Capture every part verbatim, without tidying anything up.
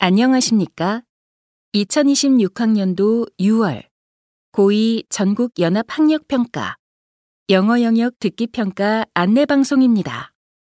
안녕하십니까? 이천이십육 학년도 유월 고이 전국연합학력평가 영어 영역 듣기평가 안내방송입니다.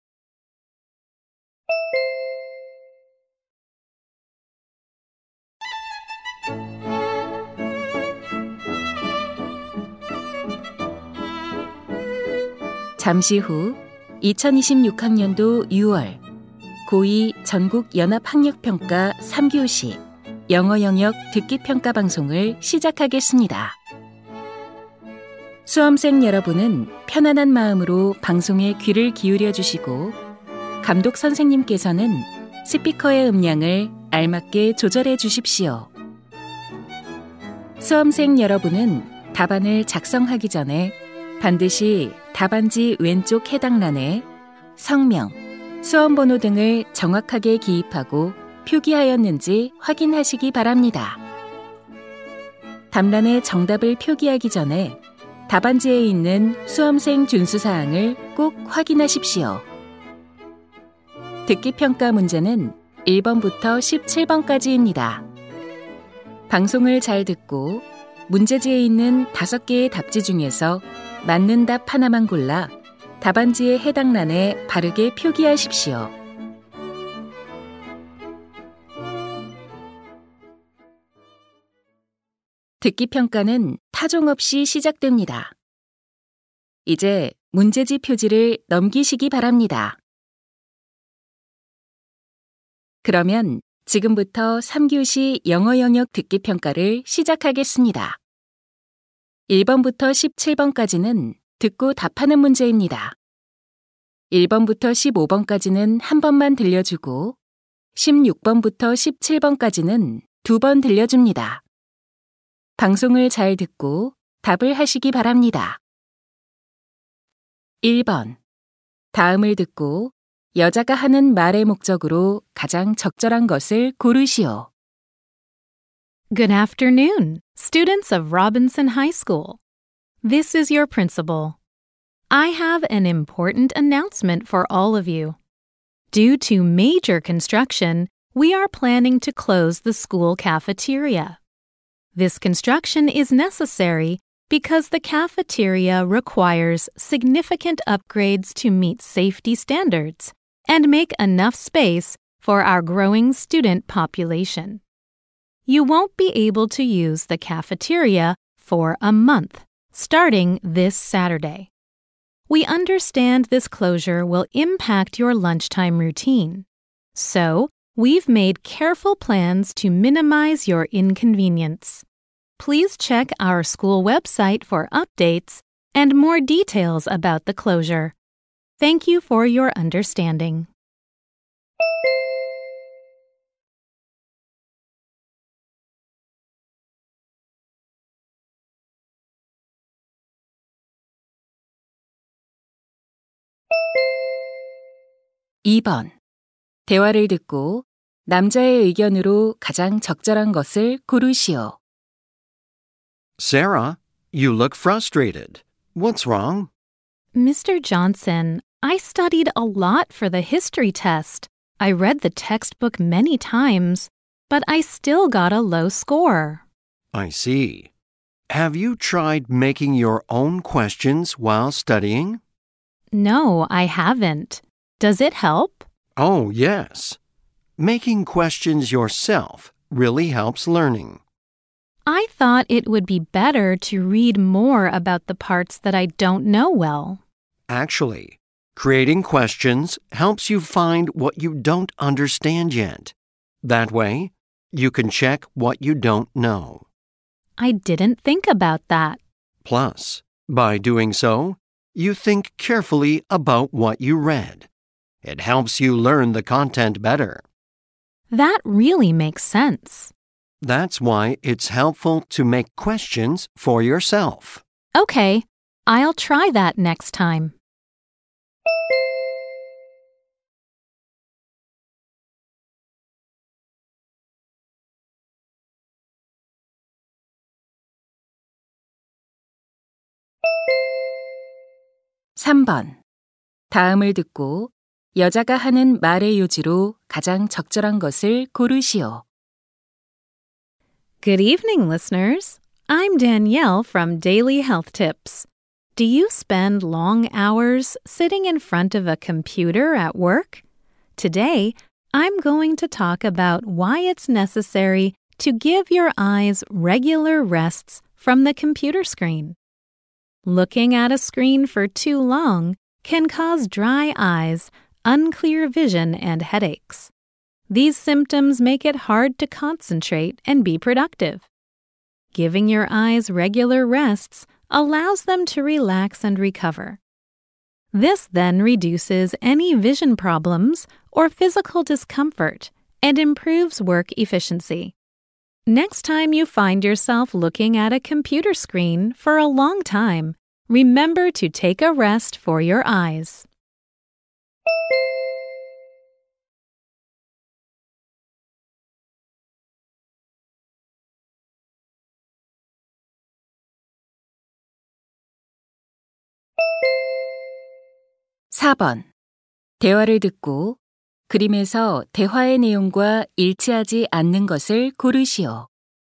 잠시 후 이천이십육 학년도 유월 고이 전국연합학력평가 삼 교시 영어 영역 듣기평가 방송을 시작하겠습니다. 수험생 여러분은 편안한 마음으로 방송에 귀를 기울여 주시고 감독 선생님께서는 스피커의 음량을 알맞게 조절해 주십시오. 수험생 여러분은 답안을 작성하기 전에 반드시 답안지 왼쪽 해당란에 성명, 수험번호 등을 정확하게 기입하고 표기하였는지 확인하시기 바랍니다. 답란에 정답을 표기하기 전에 답안지에 있는 수험생 준수사항을 꼭 확인하십시오. 듣기평가 문제는 일 번부터 십칠 번까지입니다. 방송을 잘 듣고 문제지에 있는 다섯 개의 답지 중에서 맞는 답 하나만 골라 답안지의 해당 란에 바르게 표기하십시오. 듣기평가는 타종 없이 시작됩니다. 이제 문제지 표지를 넘기시기 바랍니다. 그러면 지금부터 삼 교시 영어 영역 듣기평가를 시작하겠습니다. 일 번부터 십칠 번까지는 듣고 답하는 문제입니다. 일 번부터 십오 번까지는 한 번만 들려주고 십육 번부터 십칠 번까지는 두 번 들려줍니다. 방송을 잘 듣고 답을 하시기 바랍니다. 일 번. 다음을 듣고 여자가 하는 말의 목적으로 가장 적절한 것을 고르시오. Good afternoon, students of Robinson High School. This is your principal. I have an important announcement for all of you. Due to major construction, we are planning to close the school cafeteria. This construction is necessary because the cafeteria requires significant upgrades to meet safety standards and make enough space for our growing student population. You won't be able to use the cafeteria for a month, starting this Saturday. We understand this closure will impact your lunchtime routine, so we've made careful plans to minimize your inconvenience. Please check our school website for updates and more details about the closure. Thank you for your understanding. 이 번. 대화를 듣고 남자의 의견으로 가장 적절한 것을 고르시오. Sarah, you look frustrated. What's wrong? Mister Johnson, I studied a lot for the history test. I read the textbook many times, but I still got a low score. I see. Have you tried making your own questions while studying? No, I haven't. Does it help? Oh, yes. Making questions yourself really helps learning. I thought it would be better to read more about the parts that I don't know well. Actually, creating questions helps you find what you don't understand yet. That way, you can check what you don't know. I didn't think about that. Plus, by doing so, you think carefully about what you read. It helps you learn the content better. That really makes sense. That's why it's helpful to make questions for yourself. Okay, I'll try that next time. 삼 번. 다음을 듣고 여자가 하는 말의 요지로 가장 적절한 것을 고르시오. Good evening, listeners. I'm Danielle from Daily Health Tips. Do you spend long hours sitting in front of a computer at work? Today, I'm going to talk about why it's necessary to give your eyes regular rests from the computer screen. Looking at a screen for too long can cause dry eyes, unclear vision, and headaches. These symptoms make it hard to concentrate and be productive. Giving your eyes regular rests allows them to relax and recover. This then reduces any vision problems or physical discomfort and improves work efficiency. Next time you find yourself looking at a computer screen for a long time, remember to take a rest for your eyes. 사 번. 대화를 듣고 그림에서 대화의 내용과 일치하지 않는 것을 고르시오.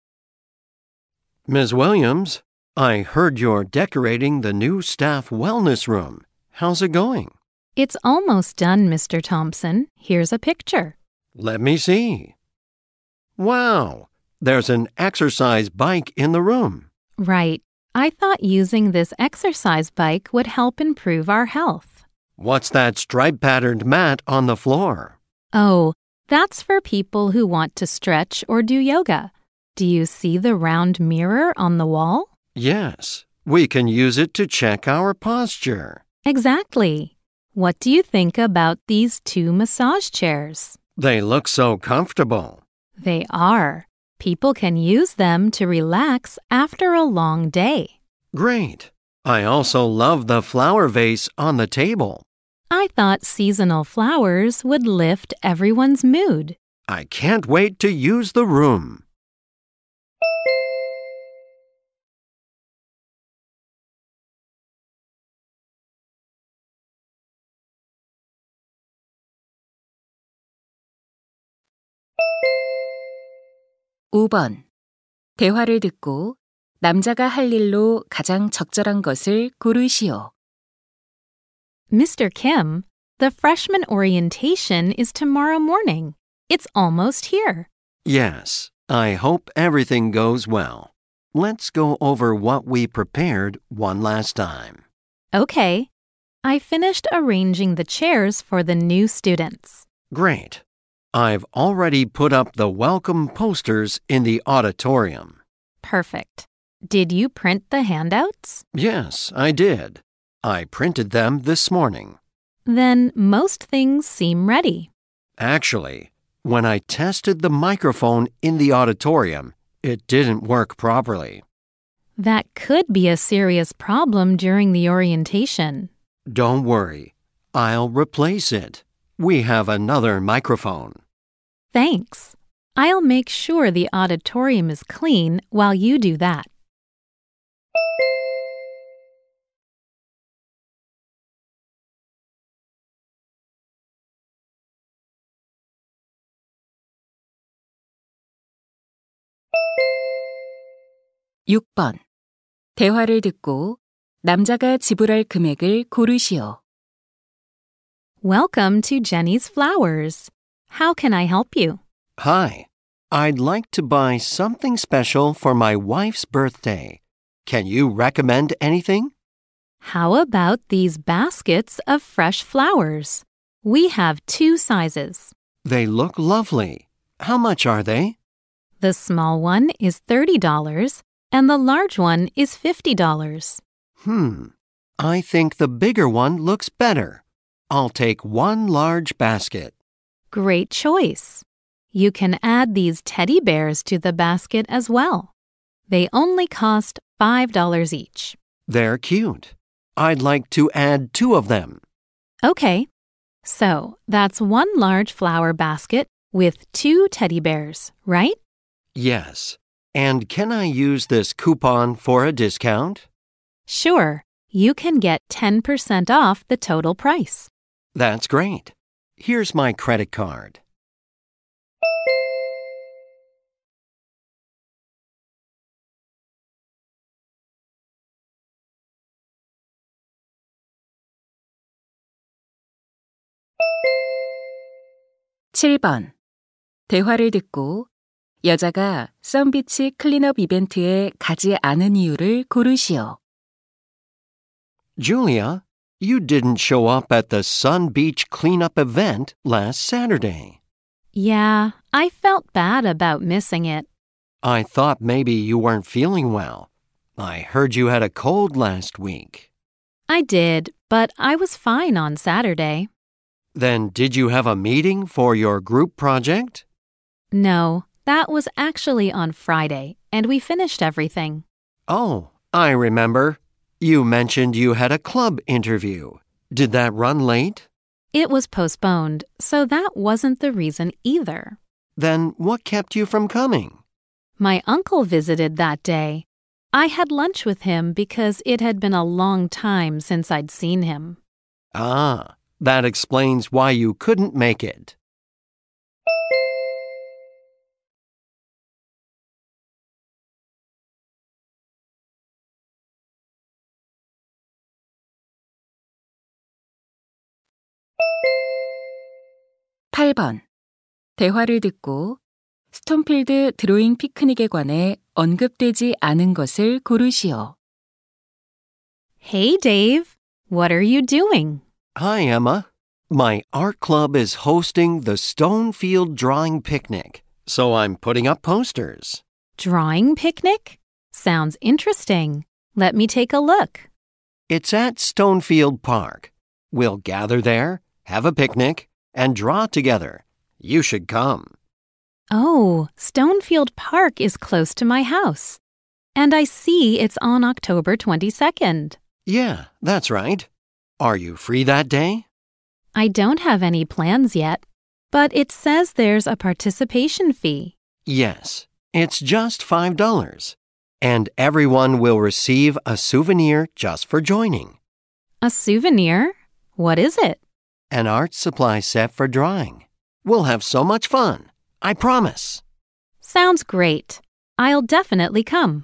Miz Williams, I heard you're decorating the new staff wellness room. How's it going? It's almost done, Mister Thompson. Here's a picture. Let me see. Wow, there's an exercise bike in the room. Right. I thought using this exercise bike would help improve our health. What's that stripe-patterned mat on the floor? Oh, that's for people who want to stretch or do yoga. Do you see the round mirror on the wall? Yes, we can use it to check our posture. Exactly. What do you think about these two massage chairs? They look so comfortable. They are. People can use them to relax after a long day. Great. I also love the flower vase on the table. I thought seasonal flowers would lift everyone's mood. I can't wait to use the room. 오 번. 대화를 듣고 남자가 할 일로 가장 적절한 것을 고르시오. Mister Kim, the freshman orientation is tomorrow morning. It's almost here. Yes, I hope everything goes well. Let's go over what we prepared one last time. Okay. I finished arranging the chairs for the new students. Great. I've already put up the welcome posters in the auditorium. Perfect. Did you print the handouts? Yes, I did. I printed them this morning. Then most things seem ready. Actually, when I tested the microphone in the auditorium, it didn't work properly. That could be a serious problem during the orientation. Don't worry. I'll replace it. We have another microphone. Thanks. I'll make sure the auditorium is clean while you do that. 육 번. 대화를 듣고 남자가 지불할 금액을 고르시오. Welcome to Jenny's Flowers. How can I help you? Hi. I'd like to buy something special for my wife's birthday. Can you recommend anything? How about these baskets of fresh flowers? We have two sizes. They look lovely. How much are they? The small one is thirty dollars and the large one is fifty dollars. Hmm. I think the bigger one looks better. I'll take one large basket. Great choice. You can add these teddy bears to the basket as well. They only cost five dollars each. They're cute. I'd like to add two of them. Okay. So that's one large flower basket with two teddy bears, right? Yes. And can I use this coupon for a discount? Sure. You can get ten percent off the total price. That's great. Here's my credit card. 칠 번. 대화를 듣고 여자가 썬비치 클린업 이벤트에 가지 않은 이유를 고르시오. Julia, you didn't show up at the Sun Beach cleanup event last Saturday. Yeah, I felt bad about missing it. I thought maybe you weren't feeling well. I heard you had a cold last week. I did, but I was fine on Saturday. Then did you have a meeting for your group project? No, that was actually on Friday, and we finished everything. Oh, I remember. You mentioned you had a club interview. Did that run late? It was postponed, so that wasn't the reason either. Then what kept you from coming? My uncle visited that day. I had lunch with him because it had been a long time since I'd seen him. Ah, that explains why you couldn't make it. 팔 번. 대화를 듣고 스톤필드 드로잉 피크닉에 관해 언급되지 않은 것을 고르시오. Hey, Dave. What are you doing? Hi, Emma. My art club is hosting the Stonefield Drawing Picnic, so I'm putting up posters. Drawing picnic? Sounds interesting. Let me take a look. It's at Stonefield Park. We'll gather there, have a picnic, and draw together. You should come. Oh, Stonefield Park is close to my house. And I see it's on October twenty-second. Yeah, that's right. Are you free that day? I don't have any plans yet, but it says there's a participation fee. Yes, it's just five dollars. And everyone will receive a souvenir just for joining. A souvenir? What is it? An art supply set for drawing. We'll have so much fun. I promise. Sounds great. I'll definitely come.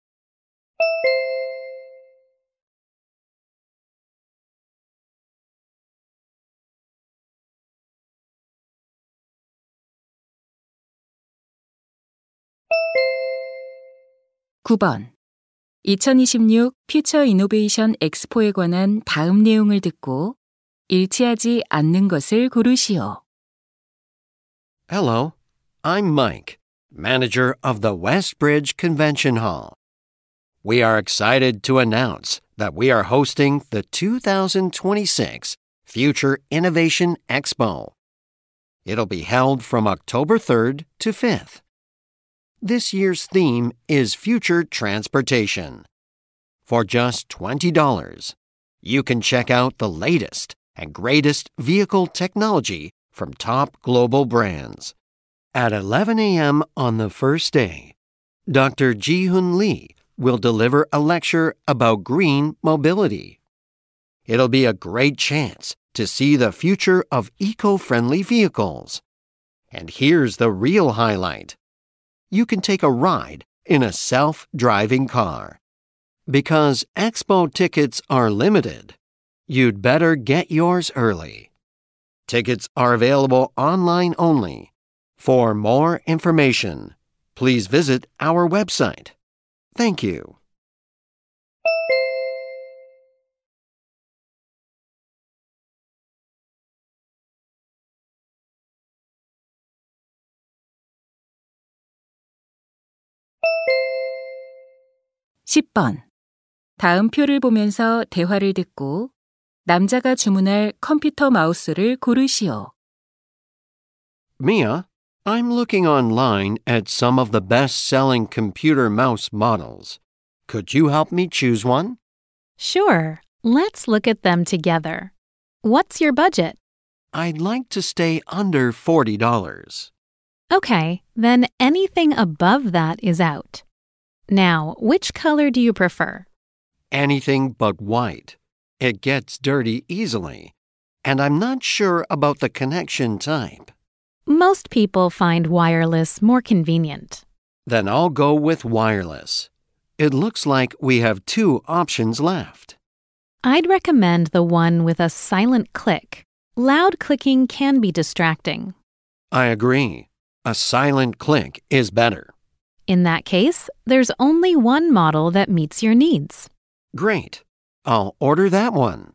구 번. 이천이십육 퓨처 이노베이션 엑스포에 관한 다음 내용을 듣고 일치하지 않는 것을 고르시오. Hello, I'm Mike, manager of the Westbridge Convention Hall. We are excited to announce that we are hosting the two thousand twenty-six Future Innovation Expo. It'll be held from October third to fifth. This year's theme is Future Transportation. For just twenty dollars, you can check out the latest and greatest vehicle technology from top global brands. At eleven a.m. on the first day, Doctor Ji-Hoon Lee will deliver a lecture about green mobility. It'll be a great chance to see the future of eco-friendly vehicles. And here's the real highlight. You can take a ride in a self-driving car. Because Expo tickets are limited, you'd better get yours early. Tickets are available online only. For more information, please visit our website. Thank you. 십 번. 다음 표를 보면서 대화를 듣고 남자가 주문할 컴퓨터 마우스를 고르시오. Mia, I'm looking online at some of the best-selling computer mouse models. Could you help me choose one? Sure. Let's look at them together. What's your budget? I'd like to stay under forty dollars. Okay, then anything above that is out. Now, which color do you prefer? Anything but white. It gets dirty easily. and I'm not sure about the connection type. Most people find wireless more convenient. Then I'll go with wireless. It looks like we have two options left. I'd recommend the one with a silent click. Loud clicking can be distracting. I agree. A silent click is better. In that case, there's only one model that meets your needs. Great. I'll order that one.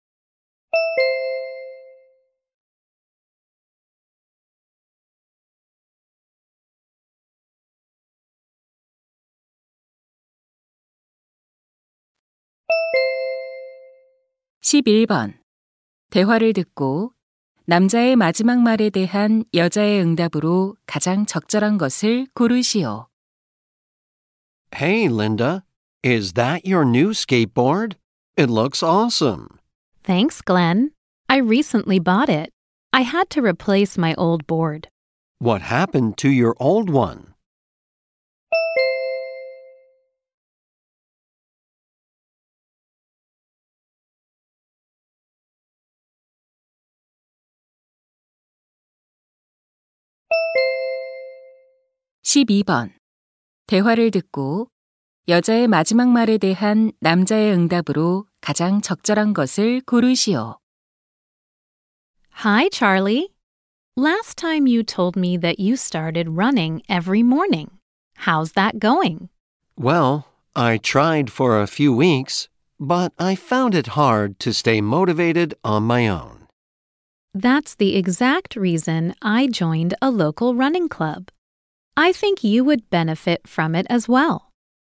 십일 번. 대화를 듣고 남자의 마지막 말에 대한 여자의 응답으로 가장 적절한 것을 고르시오. Hey, Linda. Is that your new skateboard? It looks awesome. Thanks, Glenn. I recently bought it. I had to replace my old board. What happened to your old one? 십이 번. 대화를 듣고 여자의 마지막 말에 대한 남자의 응답으로 가장 적절한 것을 고르시오. Hi, Charlie. Last time you told me that you started running every morning. How's that going? Well, I tried for a few weeks, but I found it hard to stay motivated on my own. That's the exact reason I joined a local running club. I think you would benefit from it as well.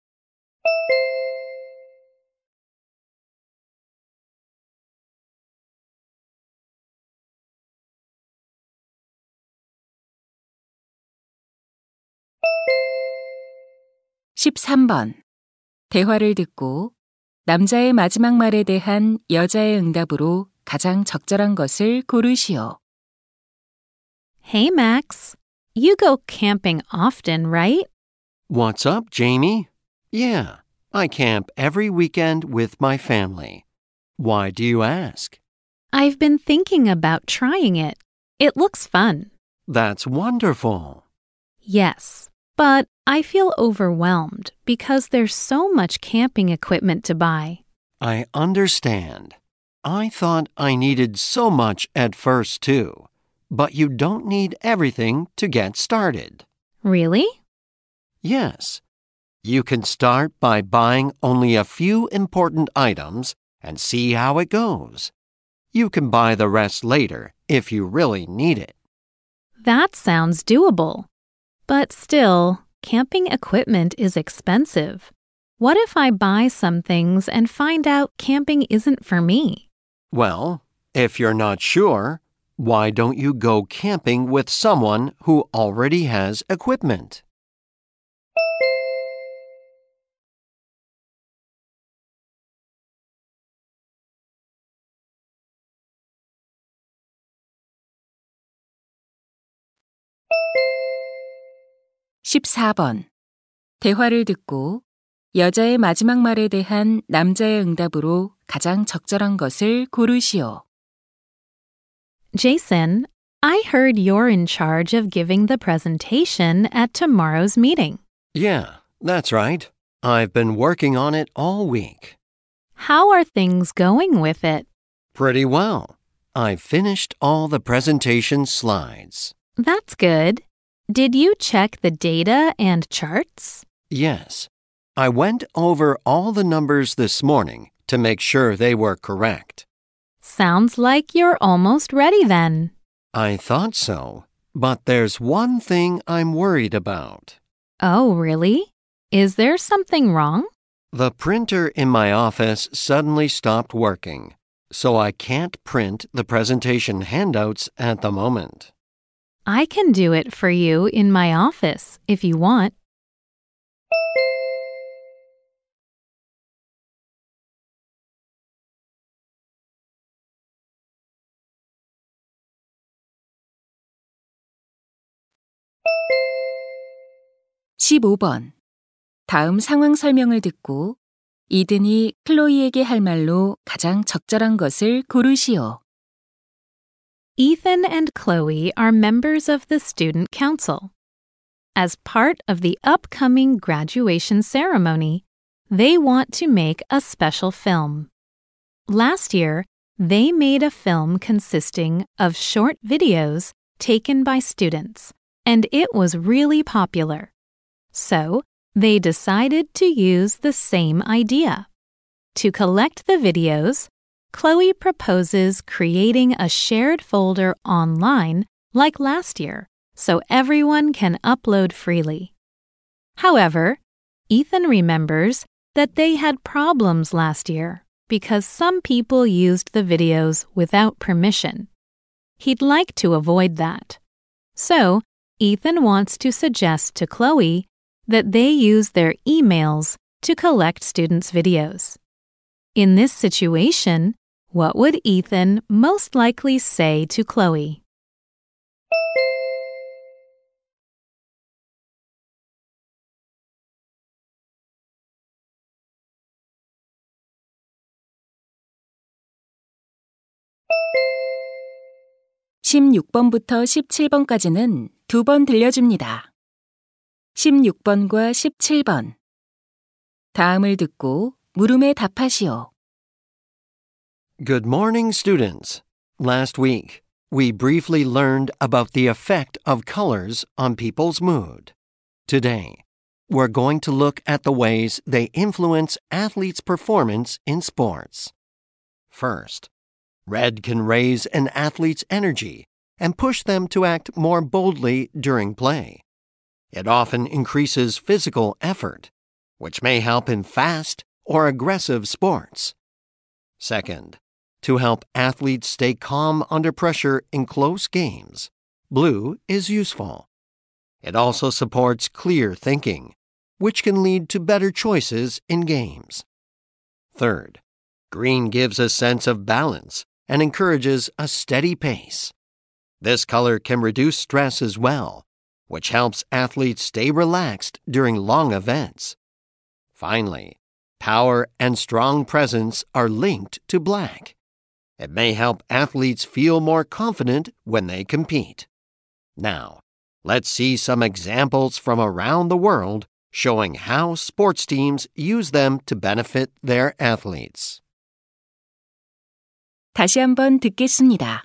십삼 번. 대화를 듣고 남자의 마지막 말에 대한 여자의 응답으로 가장 적절한 것을 고르시오. Hey, Max. You go camping often, right? What's up, Jamie? Yeah, I camp every weekend with my family. Why do you ask? I've been thinking about trying it. It looks fun. That's wonderful. Yes, but I feel overwhelmed because there's so much camping equipment to buy. I understand. I thought I needed so much at first, too. But you don't need everything to get started. Really? Yes. You can start by buying only a few important items and see how it goes. You can buy the rest later if you really need it. That sounds doable. But still, camping equipment is expensive. What if I buy some things and find out camping isn't for me? Well, if you're not sure, why don't you go camping with someone who already has equipment? 십사 번. 대화를 듣고 여자의 마지막 말에 대한 남자의 응답으로 가장 적절한 것을 고르시오. Jason, I heard you're in charge of giving the presentation at tomorrow's meeting. Yeah, that's right. I've been working on it all week. How are things going with it? Pretty well. I've finished all the presentation slides. That's good. Did you check the data and charts? Yes. I went over all the numbers this morning to make sure they were correct. Sounds like you're almost ready then. I thought so, but there's one thing I'm worried about. Oh, really? Is there something wrong? The printer in my office suddenly stopped working, so I can't print the presentation handouts at the moment. I can do it for you in my office if you want. 십오 번. 다음 상황 설명을 듣고 이든이 클로이에게 할 말로 가장 적절한 것을 고르시오. Ethan and Chloe are members of the student council. As part of the upcoming graduation ceremony, they want to make a special film. Last year, they made a film consisting of short videos taken by students, and it was really popular. So, they decided to use the same idea. To collect the videos, Chloe proposes creating a shared folder online like last year, so everyone can upload freely. However, Ethan remembers that they had problems last year because some people used the videos without permission. He'd like to avoid that. So, Ethan wants to suggest to Chloe that they use their emails to collect students' videos. In this situation, what would Ethan most likely say to Chloe? 십육 번부터 십칠 번까지는 두 번 들려줍니다. 십육 번과 십칠 번. 다음을 듣고 물음에 답하시오. Good morning, students. Last week, we briefly learned about the effect of colors on people's mood. Today, we're going to look at the ways they influence athletes' performance in sports. First, red can raise an athlete's energy and push them to act more boldly during play. It often increases physical effort, which may help in fast or aggressive sports. Second, to help athletes stay calm under pressure in close games, blue is useful. It also supports clear thinking, which can lead to better choices in games. Third, green gives a sense of balance and encourages a steady pace. This color can reduce stress as well, which helps athletes stay relaxed during long events. Finally, power and strong presence are linked to black. It may help athletes feel more confident when they compete. Now, let's see some examples from around the world showing how sports teams use them to benefit their athletes. 다시 한번 듣겠습니다.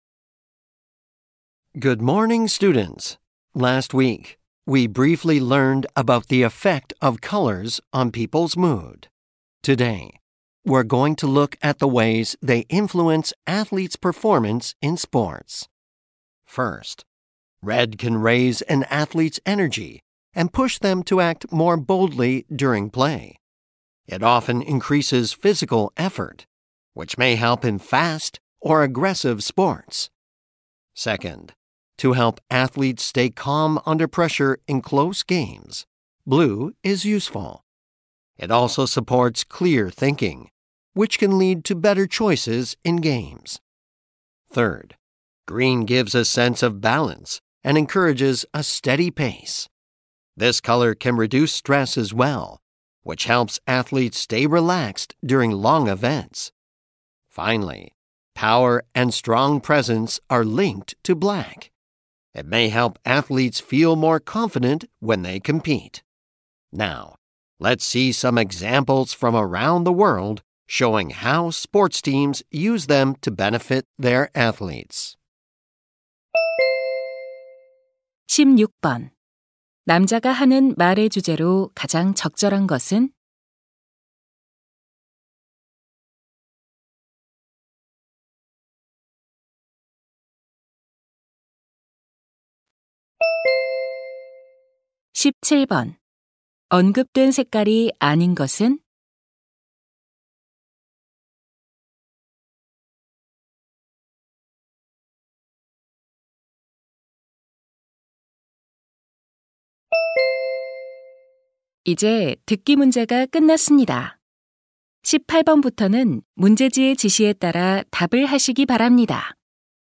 Good morning, students. Last week, we briefly learned about the effect of colors on people's mood. Today, we're going to look at the ways they influence athletes' performance in sports. First, red can raise an athlete's energy and push them to act more boldly during play. It often increases physical effort, which may help in fast or aggressive sports. Second, to help athletes stay calm under pressure in close games, blue is useful. It also supports clear thinking, which can lead to better choices in games. Third, green gives a sense of balance and encourages a steady pace. This color can reduce stress as well, which helps athletes stay relaxed during long events. Finally, power and strong presence are linked to black. It may help athletes feel more confident when they compete. Now, let's see some examples from around the world showing how sports teams use them to benefit their athletes. 십육 번. 남자가 하는 말의 주제로 가장 적절한 것은? 십칠 번. 언급된 색깔이 아닌 것은? 이제 듣기 문제가 끝났습니다. 십팔 번부터는 문제지의 지시에 따라 답을 하시기 바랍니다.